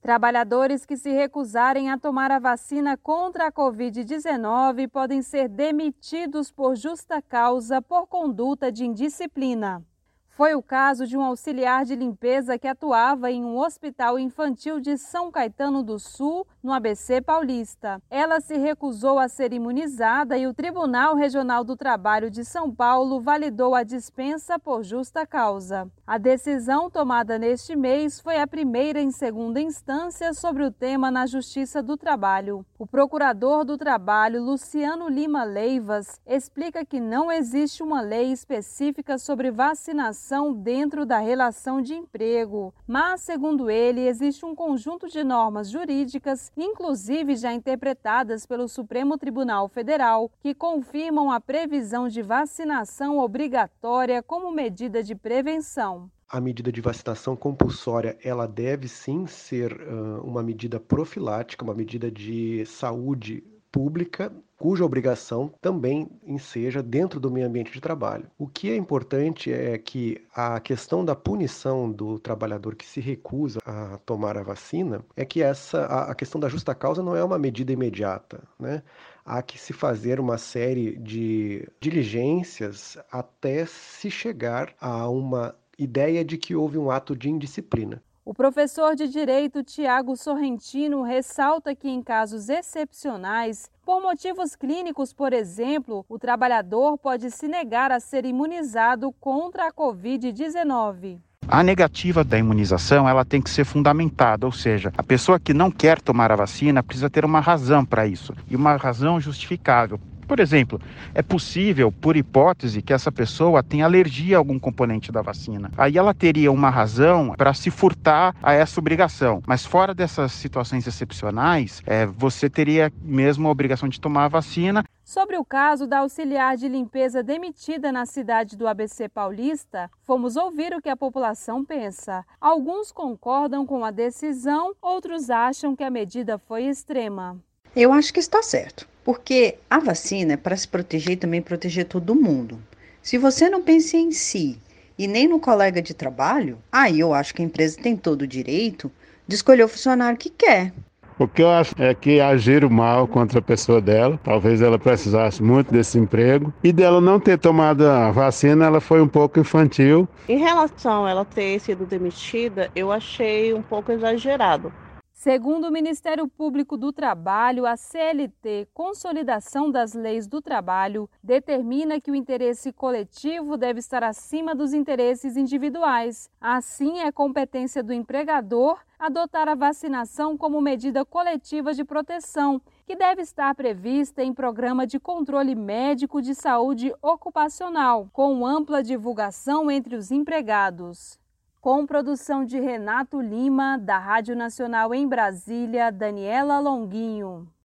Trabalhadores que se recusarem a tomar a vacina contra a Covid-19 podem ser demitidos por justa causa por conduta de indisciplina. Foi o caso de um auxiliar de limpeza que atuava em um hospital infantil de São Caetano do Sul, no ABC Paulista. Ela se recusou a ser imunizada e o Tribunal Regional do Trabalho de São Paulo validou a dispensa por justa causa. A decisão tomada neste mês foi a primeira em segunda instância sobre o tema na Justiça do Trabalho. O procurador do Trabalho, Luciano Lima Leivas, explica que não existe uma lei específica sobre vacinação dentro da relação de emprego, mas, segundo ele, existe um conjunto de normas jurídicas, inclusive já interpretadas pelo Supremo Tribunal Federal, que confirmam a previsão de vacinação obrigatória como medida de prevenção. A medida de vacinação compulsória, ela deve sim ser uma medida profilática, uma medida de saúde pública, cuja obrigação também seja dentro do meio ambiente de trabalho. O que é importante é que a questão da punição do trabalhador que se recusa a tomar a vacina é que a questão da justa causa não é uma medida imediata, né? Há que se fazer uma série de diligências até se chegar a uma ideia de que houve um ato de indisciplina. O professor de Direito Tiago Sorrentino ressalta que em casos excepcionais, por motivos clínicos, por exemplo, o trabalhador pode se negar a ser imunizado contra a Covid-19. A negativa da imunização, ela tem que ser fundamentada, ou seja, a pessoa que não quer tomar a vacina precisa ter uma razão para isso, e uma razão justificável. Por exemplo, é possível, por hipótese, que essa pessoa tenha alergia a algum componente da vacina. Aí ela teria uma razão para se furtar a essa obrigação. Mas fora dessas situações excepcionais, você teria mesmo a obrigação de tomar a vacina. Sobre o caso da auxiliar de limpeza demitida na cidade do ABC Paulista, fomos ouvir o que a população pensa. Alguns concordam com a decisão, outros acham que a medida foi extrema. Eu acho que está certo, porque a vacina é para se proteger e também proteger todo mundo. Se você não pensa em si e nem no colega de trabalho, aí eu acho que a empresa tem todo o direito de escolher o funcionário que quer. O que eu acho é que agiram mal contra a pessoa dela, talvez ela precisasse muito desse emprego, e dela não ter tomado a vacina, ela foi um pouco infantil. Em relação a ela ter sido demitida, eu achei um pouco exagerado. Segundo o Ministério Público do Trabalho, a CLT, Consolidação das Leis do Trabalho, determina que o interesse coletivo deve estar acima dos interesses individuais. Assim, é competência do empregador adotar a vacinação como medida coletiva de proteção, que deve estar prevista em programa de controle médico de saúde ocupacional, com ampla divulgação entre os empregados. Com produção de Renato Lima, da Rádio Nacional em Brasília, Daniela Longuinho.